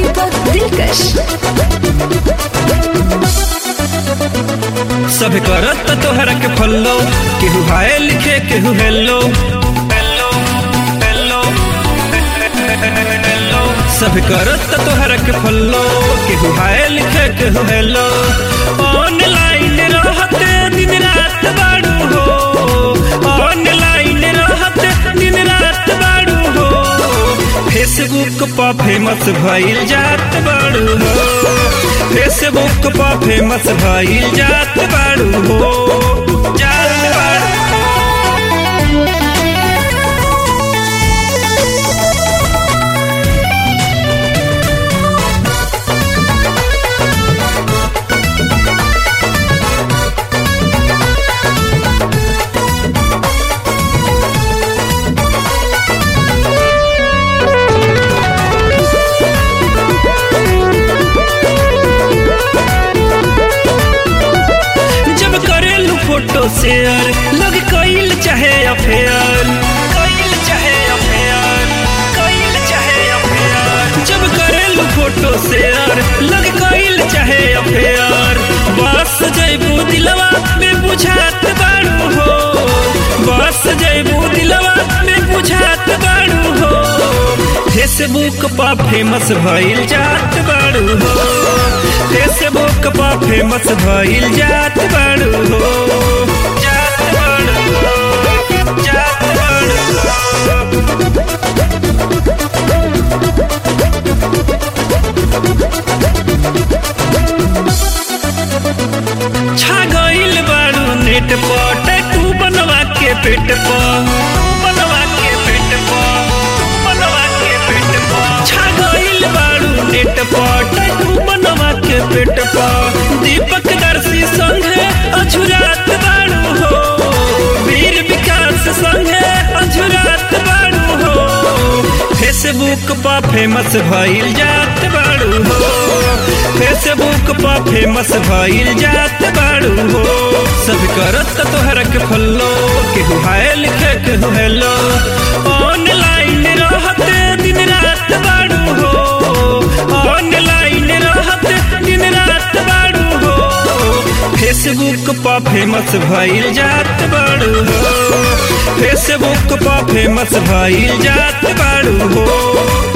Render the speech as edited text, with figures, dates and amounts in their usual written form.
दीपक दिलकश। सब करत तोहरा के फॉलो, केहू हाय लिखे केहू हेलो हेलो हेलो हेलो। सब करत तोहरा के फॉलो, केहू हाय लिखे केहू हेलो। ऑनलाइन रहते दिन रात बाड़ू हो, ऑनलाइन रहते दिन रात बाड़ू हो। फेसबुक पर फेमस भइल जात बाड़ू हो, फेसबुक पर फेमस भइल जात बाड़ू हो, जात बाड़ू हो। फोटो शेयर लोग कइल चाहे अफेयर, कइल चाहे अफेयर, कइल चाहे अफेयर। जब करेलू फोटो शेयर लोग कइल चाहे अफेयर। बस जइबू दिलवा में बुझात बाड़ू हो, बस जइबू दिलवा में बुझात बाड़ू हो। फेसबुक पर फेमस भइल जात बाड़ू हो, फेसबुक पर फेमस भइल जात बाड़ू हो, जात बाड़ू हो, जात बाड़ू हो। छा गइल बाड़ू नेट पर, टैटू बनवा के पेट पर, बनवा के पेट पर, बनवा के पेट पर। छा गइल बाड़ू नेट पर, टैटू बनवा के पेट पर। दीपक दर्शी संगे अझुरात बाड़ू हो, वीर विकास संगे अझुरात बाड़ू हो। फेसबुक पर फेमस भइल जात बाड़ू हो, फेसबुक पर फेमस भइल जात बाड़ू हो। सब करत तोहरा के फॉलो, केहू हाय लिखे केहू हेलो। ऑनलाइन रहते दिन रात बाड़ू हो, ऑनलाइन रहते दिन रात बाड़ू हो। फेसबुक पर फेमस भइल जात बाड़ू हो, फेसबुक पर फेमस भइल जात बाड़ू हो।